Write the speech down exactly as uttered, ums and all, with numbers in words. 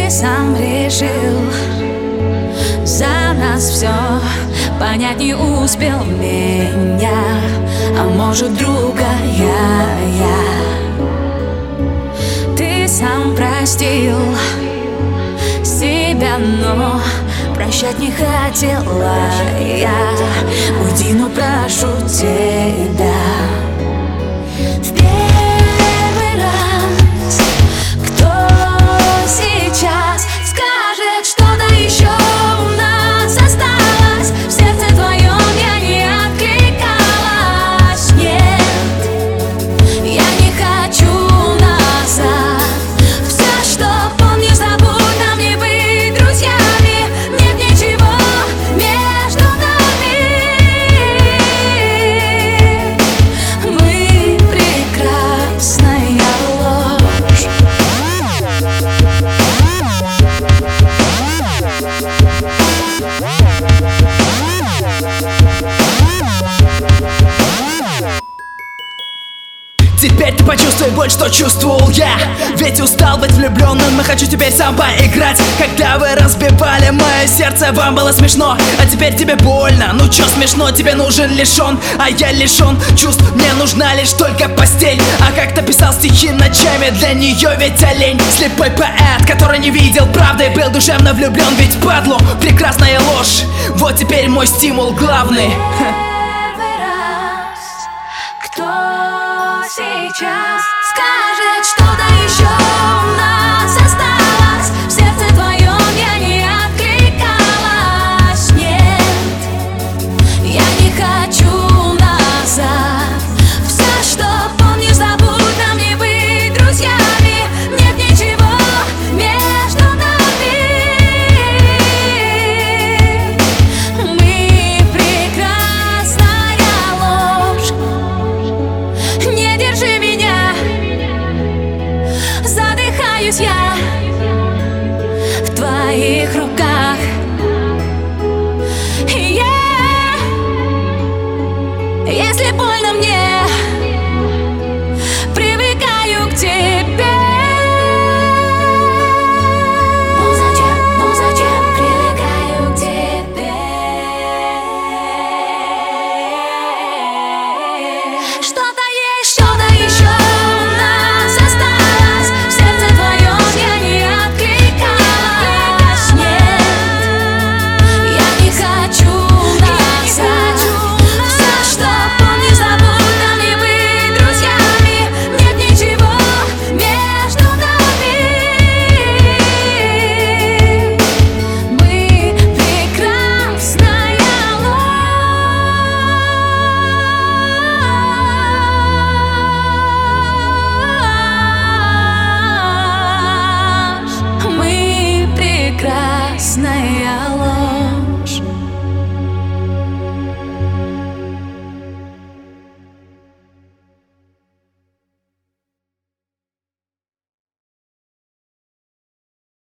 Ты сам решил за нас все, понять не успел меня, а может другая я. Ты сам простил себя, но прощать не хотела я. Уйди, но прошу тебя. В первый раз кто сейчас скажет, что-то еще у нас осталось? В сердце твоем я не откликалась. Нет, я не хочу назад. Все, что помню, забудь, нам не быть друзьями. Нет ничего между нами. Мы прекрасная ложь. Теперь ты почувствуй боль, что чувствовал я. Ведь устал быть влюбленным и хочу теперь сам поиграть. Когда вы разбивали мое сердце, вам было смешно, а теперь тебе больно. Ну чё смешно, тебе нужен лишь он, а я лишен чувств. Мне нужна лишь только постель. А как-то писал стихи ночами, для нее ведь олень. Слепой поэт, который не видел правды, был душевно влюблен, ведь падлу прекрасная ложь. Вот теперь мой стимул главный. Первый раз кто сейчас скажет, что-то